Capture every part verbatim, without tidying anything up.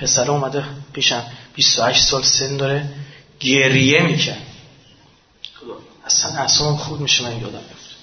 پسر اومده پیشم، بیست و هشت سال سن داره، گریه میکنه. اصلا اصلا خود میشه من یادم میفته.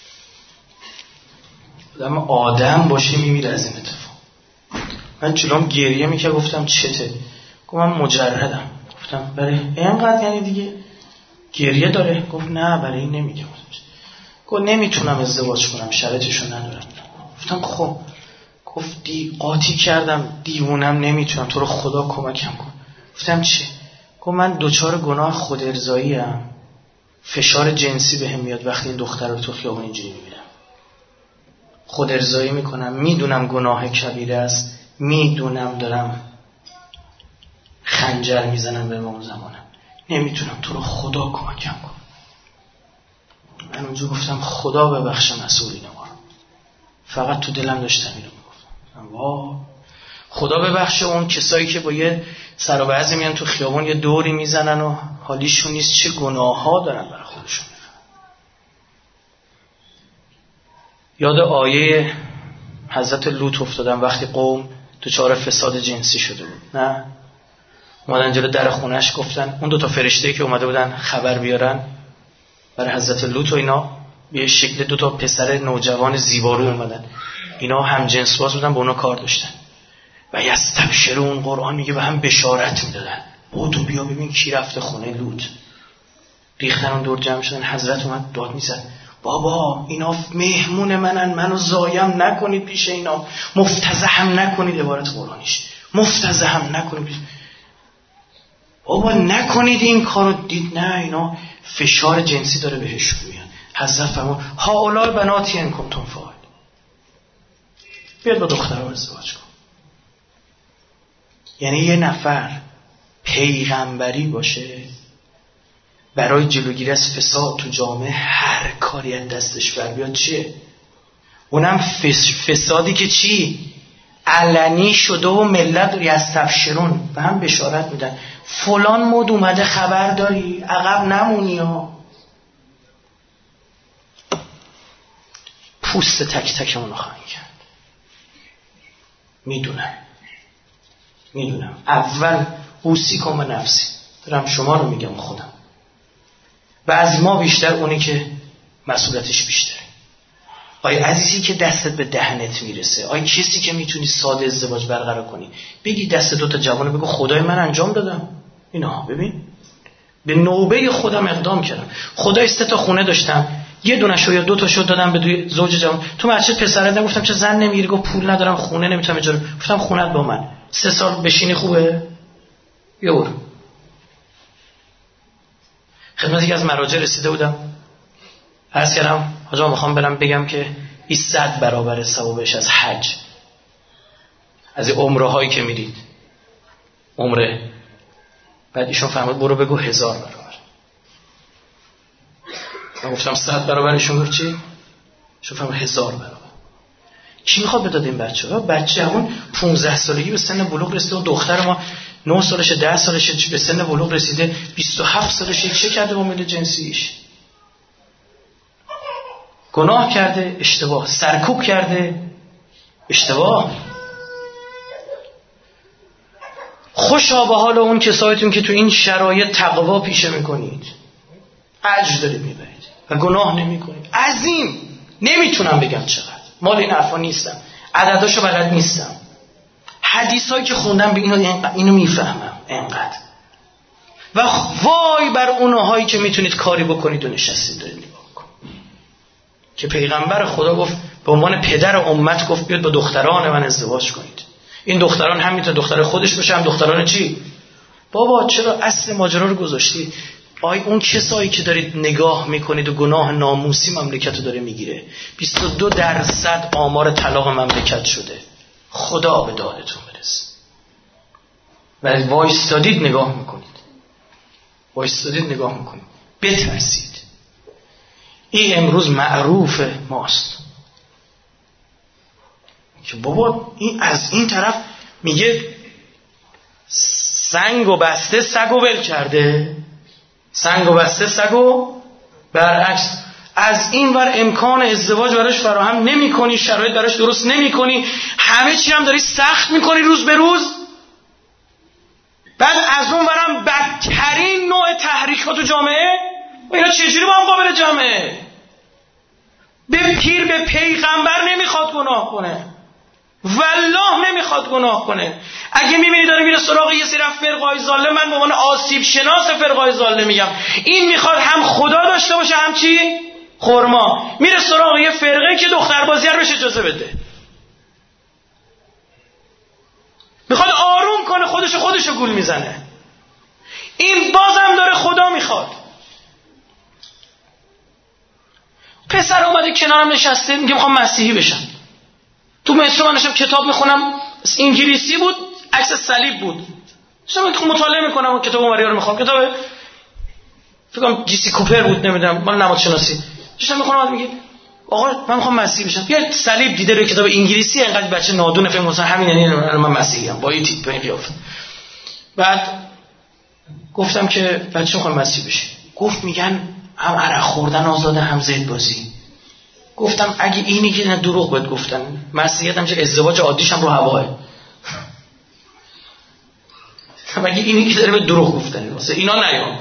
آدم آدم باشه میمیره از این اتفاق. من جلوم گریه میکنه، گفتم چته؟ گفت من مجردم. گفتم برای اینقدر یعنی دیگه گریه داره؟ گفت نه برای این نمیگه. گفت نمیتونم ازدواج کنم، شرایطشو ندارم. گفتم خب. گفت دی قاطی کردم، دیوونم، نمیتونم، تو رو خدا کمکم کن. گفتم چی؟ گفت من دوچار گناه خود ارضایی ام، فشار جنسی بهم میاد وقتی این دختر رو تو خیابون اینجوری میبینم، خود ارضایی میکنم، میدونم گناه کبیره است، میدونم دارم خنجر میزنم به امام زمانم، نمیتونم، تو رو خدا کمکم کن. من اونجا گفتم خدا ببخشه مسئولین ما رو. فقط تو دلم داشتم اینو میگفتم، وا خدا ببخشه اون کسایی که با یه سر و وضعی میان تو خیابون یه دوری میزنن و حالیشون نیست، چه گناه ها دارن برای خودشون. یاد آیه حضرت لوط افتادم وقتی قوم دچار فساد جنسی شده بود. نه اومدن جلو در خونش گفتن، اون دو تا فرشته که اومده بودن خبر بیارن برای حضرت لوط و اینا، به شکل دو تا پسر نوجوان زیبارو اومدن، اینا هم جنس باز بودن، با اونا کار داشتن و یستبشرون، قرآن میگه به هم بشارت میدادن، بودو بیا ببین کی رفته خونه لوط. ریختن اون دور جمع شدن، حضرت اومد داد میزد، بابا اینا مهمون منن، منو ضایع نکنید پیش اینا، مفتضحم نکنید، عبارت قرآنیش مفتضحم نکنید، بابا نکنید این کارو. دید نه اینا فشار جنسی داره بهشون میاد. حضرت فرمود هؤلاء بناتی ان کنتم فاعلین، بیاد با دخترها ازدواج کن. یعنی یه نفر پیغمبری باشه برای جلوگیری از فساد تو جامعه هر کاری از دستش بر بیاد چیه؟ اونم فسادی که چی؟ علنی شده و ملت یستبشرون به هم بشارت میدن، فلان مود اومده خبر داری؟ عقب نمونی ها. پوست تک تک اونو خواهی کرد. میدونم میدونم اول اوسی کن به نفسی، دارم شما رو میگم خودم، و از ما بیشتر اونی که مسئولیتش بیشتره. آی عزیزی که دستت به دهنت میرسه، آی کسی که میتونی ساده ازدواج برقرار کنی، بگی دست دوتا جوانو بگو خدای من انجام دادم اینا، ببین به نوبه خودم اقدام کردم، خدای سه تا خونه داشتم، یه دونه‌شو یا دو تاشو دادم به دوی زوج جوان. تو مسجد پسرت نگفتم چه زن نمیگیری؟ گفت پول ندارم، خونه نمیتونم اجاره. گفتم خونت با من، سه سال بشینی خوبه؟ یه برو. خدمت یکی از مراجع رسیده بودم، عرض کردم حاجا میخوام برم بگم که این صد برابر ثوابش از حج، از این عمره هایی که میرید عمره. بعد ایشون فهمید برو بگو هزار برابر. من گفتم صد برابر، ایشون گفت چی؟ ایشون فهمید هزار برابر. کی میخواد بداد این بچه ها؟ بچه همون پونزده سالگی به سن بلوغ رسیده و دختر ما نه سالشه، ده سالشه به سن بلوغ رسیده، بیست و هفت سالشه، چه کرده با میل جنسیش؟ گناه کرده، اشتباه، سرکوب کرده، اشتباه. خوشا به حال اون کسایتون که تو این شرایط تقوا پیشه میکنید، اجر دارید میبرید و گناه نمیکنید. عظیم. نمیتونم بگم چقدر، مال این حرفا نیستم، عدداشو بلد نیستم، حدیثایی که خوندم به اینو اینو میفهمم انقدر. و وای بر اونهایی که میتونید کاری بکنید و نشستید دارید نگاه کن که پیغمبر خدا گفت به عنوان پدر امت گفت بیاد با دختران من ازدواج کنید. این دختران هم میتونه دختر خودش باشه، هم دختران چی؟ بابا چرا اصل ماجرا رو گذاشتی؟ آی اون کسایی که دارید نگاه میکنید و گناه ناموسی مملکت رو داره میگیره. بیست و دو درصد آمار طلاق مملکت شده. خدا به دادتون برسه. ولی وایستادید نگاه میکنید، وایستادید نگاه میکنید، بترسید. این امروز معروف ماست که بابا این از این طرف میگه سنگ و بسته سگ و ول کرده، سنگ و بسته سگ و برعکس. از این ور امکان ازدواج براش فراهم نمی کنی، شرایط براش درست نمی کنی، همه چی هم داری سخت می کنی روز به روز. ها تو جامعه؟ و اینا چجوری با هم قابل جمعه؟ به پیر به پیغمبر نمیخواد گناه کنه، والله نمیخواد گناه کنه. اگه میبینی داره میره سراغ یه سری فرقای ضاله، من به عنوان آسیب شناس فرقای ضاله میگم این میخواد هم خدا داشته باشه هم چی؟ خرما. میره سراغ یه فرقه که دختر بازیگر بهش اجازه بده، میخواد آروم کنه خودشو خودشو گول میزنه. این بازم داره خدا میخواد. پسر اومده کنارم نشسته میگه میخوام مسیحی بشم. تو مترو من داشتم کتاب میخونم، انگلیسی بود، عکس صلیب بود. داشتم مطالعه میکنم و کتاب ماریا رو میخوام، کتاب فکر کنم جی سی کوپر بود، نمیدونم، مال نماد شناسی. داشتم میخونم، میگه آقا من میخوام مسیحی بشم. یه صلیب دیده روی کتاب انگلیسی، انقدر بچه نادونه فکر مثلا همین یعنی من مسیحی ام با این تیپ این قیافه. بعد گفتم که بچه میخوام مسیحی بشه. گفت میگن هم عرق خوردن آزاده هم زید بازی. گفتم اگه اینی که نه دروغ بهت گفتن، مسیحیت هم چه ازدواج عادیش هم رو هواه. اگه اینی که داره به دروغ گفتن واسه اینا نیام.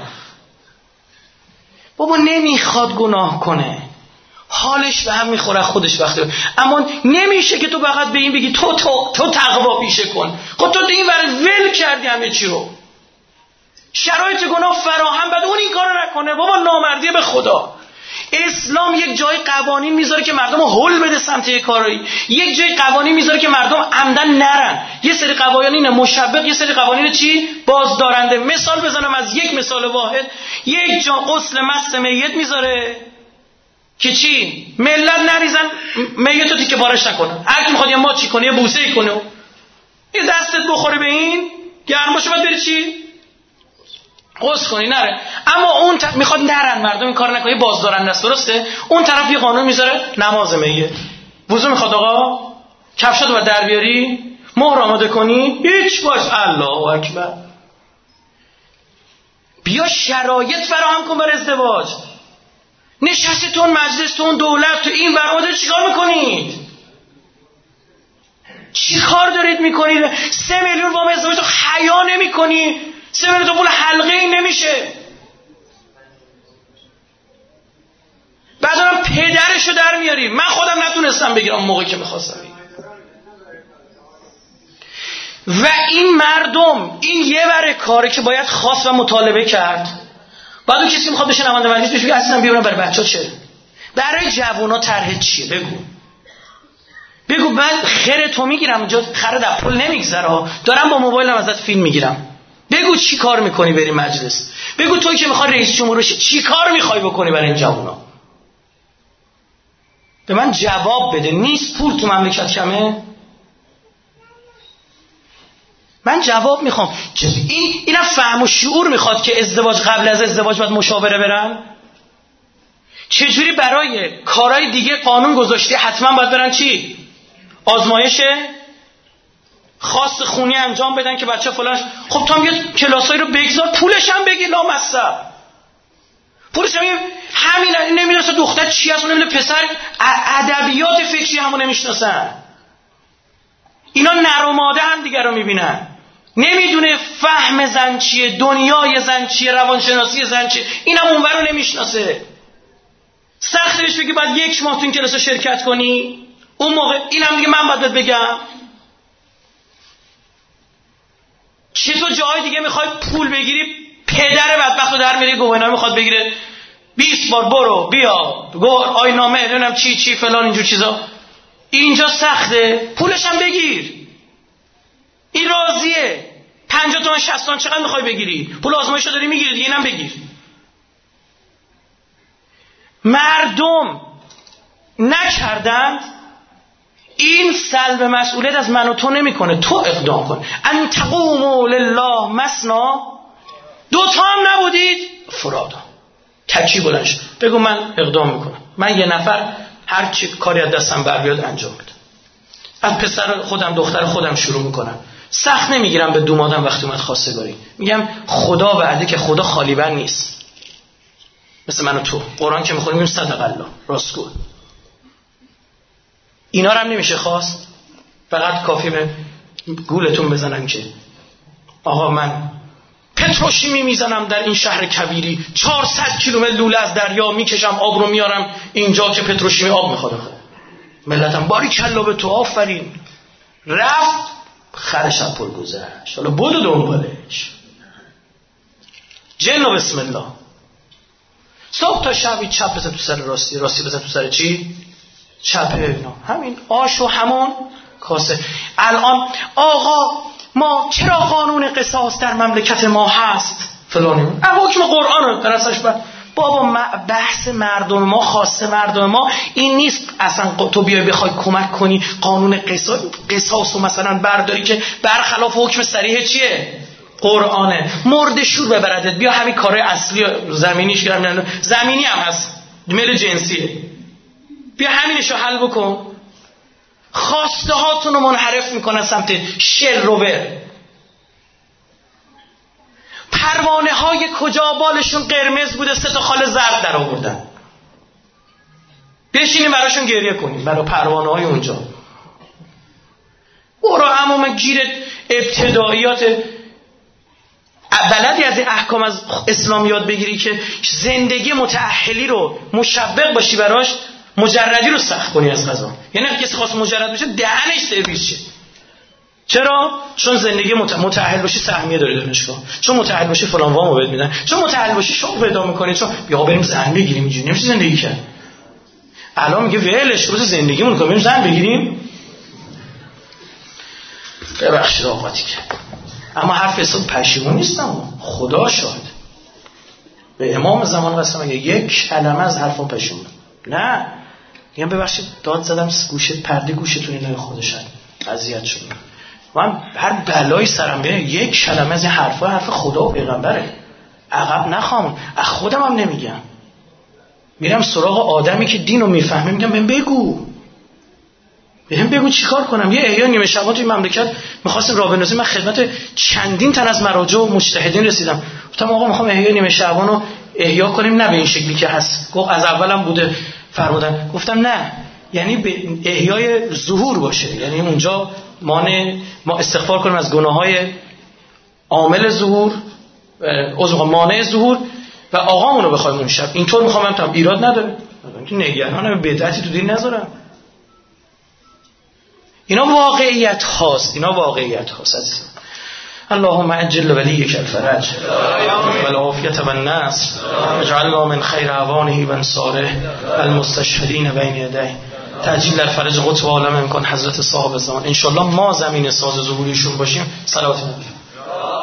بابا نمیخواد گناه کنه، حالش به هم میخوره خودش وقتی، اما نمیشه که تو فقط به این بگی تو تو تو تقوا پیشه کن. خب تو این ور ول کردی همه چی رو، شرایط گناه فراهم، بعد اون این کارو نکنه. بابا نامردی به خدا. اسلام یک جای قوانین میذاره که مردم رو هول بده سمت یک کاری، یک جای قوانین میذاره که مردم عمدن نرن. یه سری قوانین مشبق، یه سری قوانین چی؟ بازدارنده. مثال بزنم از یک مثال واحد، یک جا غسل مست میت میذاره که چی؟ ملت نریزن میتو تیکه پارش نکنن. هر کی میخواد یه ماچی کنه، یه بوسه ای کنه، یه دستت بخوره به این گرم باشه، بعد بری چی؟ قصد کنی نره. اما اون ت... میخواد نرن مردم، این کار نکنه، بازدارنده است. درسته؟ اون طرف یه قانون میذاره نماز میه، وضو میخواد آقا کفشاتو بعد در بیاری، مهر آماده کنی، هیچ باش الله اکبر. بیا شرایط فراهم کن برای ازدواج. نشستون مجلستون دولت تو این برآمده چیکار میکنید؟ چی کار دارید میکنید؟ سه میلیون وام ازدواج تو حیا نمیکنی؟ سه میلیون تو پول حلقه این نمیشه. بعد دارم پدرشو در میاری. من خودم نتونستم بگیرم موقعی که میخواستم بگیرم. و این مردم این یه بره کاره که باید خواست و مطالبه کرد. بعد اون کسی میخواد بشه نماینده مجلس بشه بگه اصلا بیارم برای بچه‌ها چه؟ برای جوونا طرح چیه؟ بگو. بگو من خیر تو میگیرم اونجا، خر در پول نمیگذره، دارم با موبایلم ازت فیلم میگیرم. بگو چی کار میکنی بری مجلس؟ بگو توی که میخوای رئیس جمهور بشی چی کار میخوای بکنی برای این جوونا؟ به من جواب بده. نیست پول تو مملکت کمه؟ من جواب میخوام. این اینا فهم و شعور میخواد که ازدواج قبل از ازدواج باید مشاوره برن. چجوری برای کارهای دیگه قانون گذاشتی حتما باید برن چی؟ آزمایش خاص خونی انجام بدن که بچه فلانش. خب تو هم یه کلاسایی رو بگذار، پولش هم بگی لامصب. پولش هم همین نمیدونسته دختر چی هست، نمیدونه پسر ادبیات فکری همو نمیشناسن. اینا نر و ماده هم دیگر رو میبینن، نمیدونه فهم زن چیه، دنیای زن چیه، روانشناسی زن چیه، اینم اونور رو نمیشناسه. سخت بهش بگی باید یک ماه تو این کلاس شرکت کنی، اون موقع اینم دیگه من باید بگم. چه تو جای دیگه میخوای پول بگیری، پدر بدبختو در میری گواهینامه میخواد بگیره بیست بار برو بیا گوه آینامه نمیدونم چی چی فلان اینجور چیزا. اینجا سخته، پولش هم بگیر. این راضیه پنجاه تومن شصت تومن چقدر میخوای بگیری؟ پول آزمایشو داری میگیری دیگه، اینم بگیر. مردم نکردند، این سلب مسئولیت از من و تو نمیکنه، تو اقدام کن. ان تقوموا لله مثنا، دو تا هم نبودید فرادا، تکی بلند شد بگو من اقدام میکنم، من یه نفر هر چی کاری از دستم بر بیاد انجام میدم. از پسر خودم دختر خودم شروع میکنم، سخت نمیگیرم به دومادم. وقتی اومد خواستگاری میگم خدا وعده که خدا خالی بر نیست، مثل من و تو قرآن که میخونیم صدق الله راستگو. اینا رو هم نمیشه خواست، فقط کافی به گولتون بزنن که آقا من پتروشیمی میزنم در این شهر کبیری، چهارصد کیلومتر لوله از دریا میکشم آب رو میارم اینجا که پتروشیمی آب میخواد. ملتم باری کلا به تو، آفرین. رفت خرش از پل گذشت، حالا بدو دنبالش. جن و بسم الله. صبح تا شبی چپ بزن تو سر راستی، راستی بزن تو سر چی؟ چپه. اینا همین آش و همون کاسه. الان آقا ما چرا قانون قصاص در مملکت ما هست فلانی؟ حکم قرآن درستش بر بابا، بحث مردم ما، خاصه مردم ما این نیست. اصلا تو بیای بخوای کمک کنی قانون قصاص قصاص و مثلا برداری که برخلاف حکم صریح چیه؟ قرآنه. مرد شور ببردت، بیا همین کارهای اصلی زمینیش گرم، زمینی هم هست، میل جنسیه، بیا همینشو حل بکن. خواسته هاتون رو منحرف میکنن سمت شل روبر. پروانه های کجا بالشون قرمز بوده، سه تا خال زرد در آوردن. بشینیم براشون گریه کنیم برای پروانه های اونجا. برو عموم گیرت ابتداییات بلدی از این احکام از اسلام یاد بگیری که زندگی متأهلی رو مشوق باشی براش، مجردی رو سخت کنی از قضا. یعنی اگه کسی خواست مجرد بشه دهنش سرویس شه. چرا؟ چون زندگی مت... متأهل باشی سهمیه داره دانشگاه، چون متأهل باشی فلان وامو بهت میدن، چون متأهل باشی شغل پیدا میکنی، چون بیا بریم زن بگیریم. اینجوری نمیشه زندگی کرد. الان میگه ولش روز زندگیمون کنیم بریم زن بگیریم. ببخشید آقاتی که اما حرف حساب پشیمون نیستم، خدا شاهد. به امام زمان قسم اگه یک کلمه از حرفم پشیمون نه، میگم ببخشید داد زدم گوشت پرده گوشتون اینای خودش اذیت شد. من هر بلایی سرم بیاد یک کلمه از این حرفا حرف خدا و پیغمبره، عقب نخوام، از خودم هم نمیگم. میرم سراغ آدمی که دینو میفهمه، میگم بهم بگو بهم بگو چیکار کنم. یه احیا نیمه شبا توی مملکت می‌خواستیم راه بندازیم، من خدمت چندین تن از مراجع و مجتهدین رسیدم، گفتم آقا می‌خوام احیا نیمه شبانو احیا کنیم، نه به این شکلی که هست. گفت از اولم بوده فرمودن. گفتم نه، یعنی به احیای ظهور باشه، یعنی اونجا مانع ما استغفار کنیم از گناه‌های عامل ظهور، عذر مانع ظهور، و آقامونو بخوایم اون شب اینطور می‌خوام. هم ایراد نداره، تو نگران بدعتی تو دین نذارم. اینا واقعیت هاست، اینا واقعیت هاست عزیزان. اللهم عجل ولیک الفرج والعافیت والنصر اجعلنا من خیر اعوانه و انصاره المستشهدین بین یدیه. تعجیل در فرج قطب عالم امکان حضرت صاحب زمان. انشالله ما زمین ساز ظهوریشون باشیم. صلوات نبی.